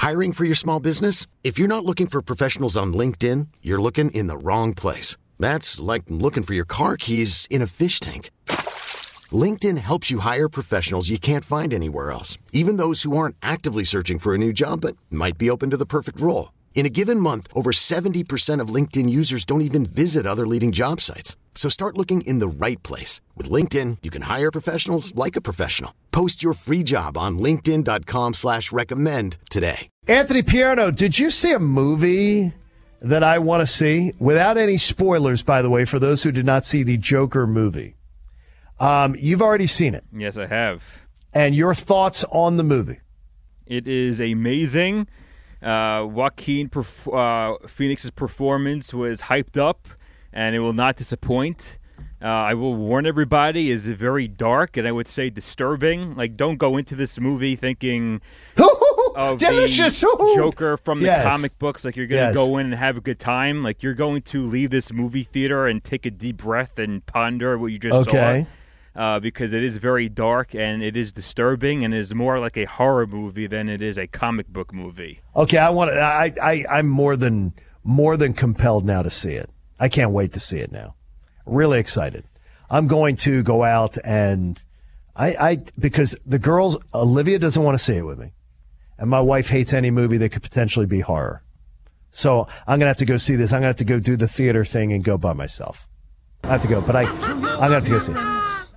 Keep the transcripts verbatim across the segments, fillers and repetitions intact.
Hiring for your small business? If you're not looking for professionals on LinkedIn, you're looking in the wrong place. That's like looking for your car keys in a fish tank. LinkedIn helps you hire professionals you can't find anywhere else, even those who aren't actively searching for a new job but might be open to the perfect role. In a given month, over seventy percent of LinkedIn users don't even visit other leading job sites. So start looking in the right place. With LinkedIn, you can hire professionals like a professional. Post your free job on linkedin.com slash recommend today. Anthony Pierno, did you see a movie that I want to see? Without any spoilers, by the way, for those who did not see the Joker movie. Um, you've already seen it. Yes, I have. And your thoughts on the movie? It is amazing. Uh, Joaquin perf- uh, Phoenix's performance was hyped up, and it will not disappoint. Uh, I will warn everybody, is very dark, and I would say disturbing. Like, don't go into this movie thinking of Delicious. the Joker from the Yes. comic books. Like, you're going to Yes. go in and have a good time. Like, you're going to leave this movie theater and take a deep breath and ponder what you just Okay. saw. Uh, because it is very dark and it is disturbing and it is more like a horror movie than it is a comic book movie. Okay, I want to. I, I, I'm more than more than compelled now to see it. I can't wait to see it now. Really excited. I'm going to go out and I, I because the girls, Olivia doesn't want to see it with me, and my wife hates any movie that could potentially be horror. So I'm gonna have to go see this. I'm gonna have to go do the theater thing and go by myself. I have to go, but I, I'm gonna have to go see it.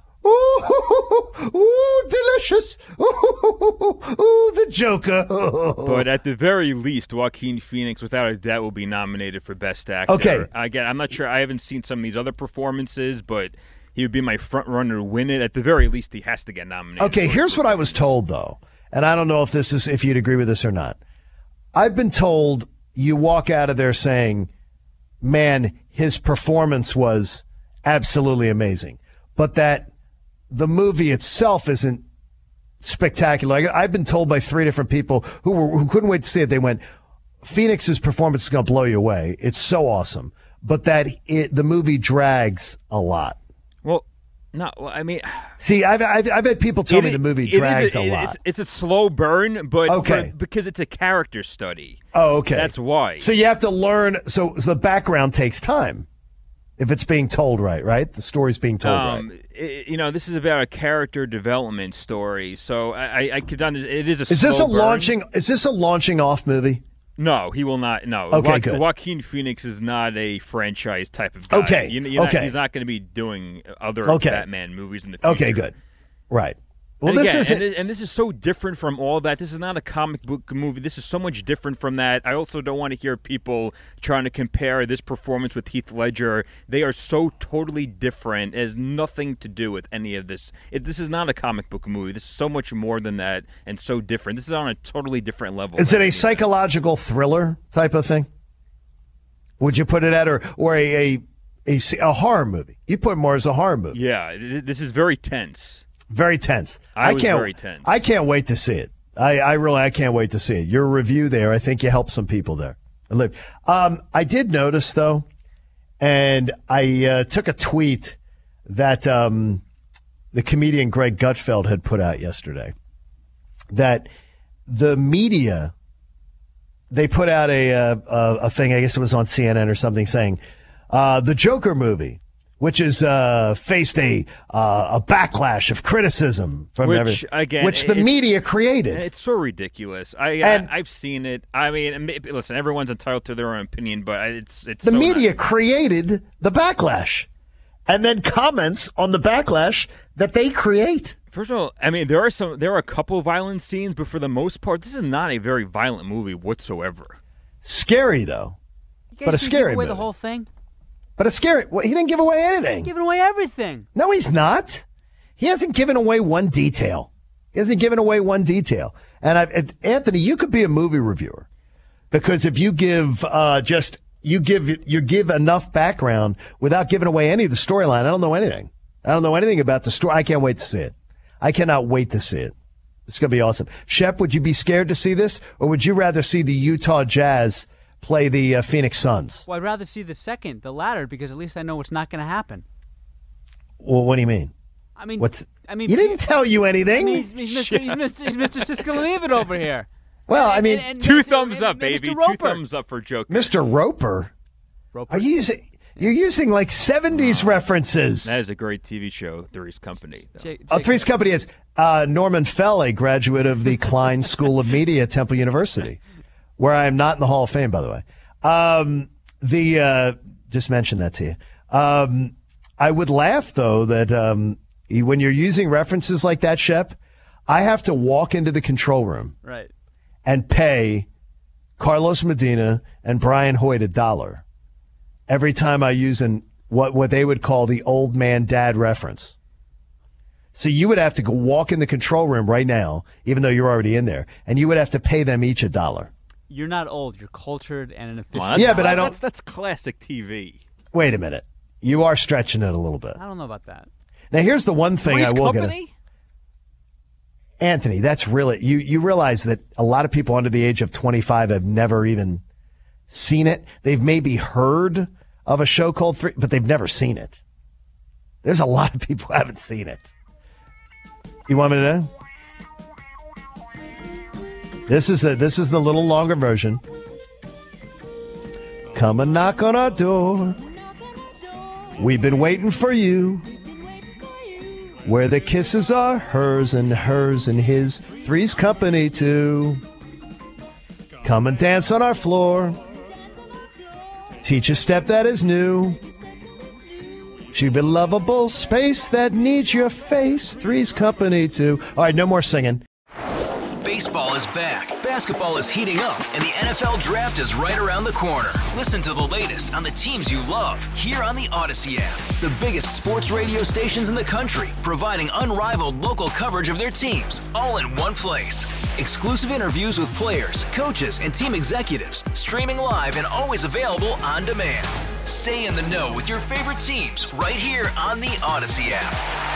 Ooh, ooh, delicious. Ooh, ooh, the Joker. But at the very least, Joaquin Phoenix, without a doubt, will be nominated for Best Actor. Okay. Again, I'm not sure. I haven't seen some of these other performances, but he would be my front runner to win it. At the very least, he has to get nominated. Okay, here's what I was told, though, and I don't know if this is if you'd agree with this or not. I've been told you walk out of there saying, man, his performance was absolutely amazing, but that the movie itself isn't spectacular. I, I've been told by three different people who were who couldn't wait to see it. They went, Phoenix's performance is going to blow you away. It's so awesome, but that it, the movie drags a lot. Well, no, well, I mean, see, I've I've, I've had people tell it, me the movie it drags a, a lot. It's, it's a slow burn, but okay. for, because it's a character study. Oh, okay. That's why. So you have to learn. So, so the background takes time. If it's being told right, right? The story's being told um, right. It, you know, this is about a character development story, so I, I, I could understand. It is a. Is slow this a burn. launching? Is this a launching off movie? No, he will not. No. Okay, jo- good. Joaquin Phoenix is not a franchise type of guy. Okay, You, you're okay. Not, he's not going to be doing other Okay. Batman movies in the future. Okay, good. Right. Well, and this again, is and, this, and this is so different from all that. This is not a comic book movie. This is so much different from that. I also don't want to hear people trying to compare this performance with Heath Ledger. They are so totally different. It has nothing to do with any of this. It, this is not a comic book movie. This is so much more than that and so different. This is on a totally different level. Is it a than psychological thriller type of thing? Would you put it at, or or a a, a, a horror movie? You put it more as a horror movie. Yeah, th- this is very tense. Very tense. I was can't, very tense. I can't wait to see it. I, I really, I can't wait to see it. Your review there, I think you helped some people there. Um, I did notice, though, and I uh, took a tweet that um, the comedian Greg Gutfeld had put out yesterday, that the media, they put out a, a, a thing, I guess it was on C N N or something, saying, uh, the Joker movie, which has uh, faced a uh, a backlash of criticism from which every, again, which the it's- media created. It's so ridiculous. I, And- I I've seen it. I mean, maybe, listen, everyone's entitled to their own opinion, but it's it's The so media not- created the backlash, and then comments on the backlash that they create. First of all, I mean, there are some, there are a couple of violent scenes, but for the most part, this is not a very violent movie whatsoever. Scary though, You guys but a should scary give away movie. the whole thing. But a scary. Well, he didn't give away anything. Giving away everything. No, he's not. He hasn't given away one detail. He hasn't given away one detail. And I, Anthony, you could be a movie reviewer, because if you give uh, just you give you give enough background without giving away any of the storyline, I don't know anything. I don't know anything about the story. I can't wait to see it. I cannot wait to see it. It's going to be awesome. Shep, would you be scared to see this, or would you rather see the Utah Jazz play the uh, Phoenix Suns? Well, I'd rather see the second, the latter, because at least I know what's not going to happen. Well, what do you mean? I mean, What's? I mean, You didn't tell you anything. I mean, he's, he's Mister He's Mister He's Mister Siskel and Ebert over here. Well, I mean, And- and- Two and- thumbs and- up, and baby. Mister Two Roper. thumbs up for Joker. Mister Roper. Roper. Are you using? You're using like seventies references. That is a great T V show, Three's Company. though. Jake- Uh, Jake- Three's Company is uh, Norman Fell, a graduate of the Klein School of Media at Temple University, where I am not in the Hall of Fame, by the way. Um, the uh, just mentioned that to you. Um, I would laugh though that um, when you're using references like that, Shep, I have to walk into the control room Right. and pay Carlos Medina and Brian Hoyt a dollar every time I use an what what they would call the old man dad reference. So you would have to go walk in the control room right now, even though you're already in there, and you would have to pay them each a dollar. You're not old. You're cultured and an efficient. Well, that's- Yeah, but I don't- That's, that's classic T V. Wait a minute. You are stretching it a little bit. I don't know about that. Now here's the one thing Three's I will Company? get. Anthony, that's really you you realize that a lot of people under the age of twenty-five have never even seen it. They've maybe heard of a show called Three, but they've never seen it. There's a lot of people who haven't seen it. You want me to know? This is a this is the little longer version. Come and knock on our door. We've been waiting for you. Where the kisses are hers and hers and his. Three's Company too. Come and dance on our floor. Teach a step that is new. She'd be lovable space that needs your face. Three's Company too. All right, no more singing. Baseball is back, basketball is heating up, and the N F L Draft is right around the corner. Listen to the latest on the teams you love here on the Odyssey app. The biggest sports radio stations in the country, providing unrivaled local coverage of their teams, all in one place. Exclusive interviews with players, coaches, and team executives, streaming live and always available on demand. Stay in the know with your favorite teams right here on the Odyssey app.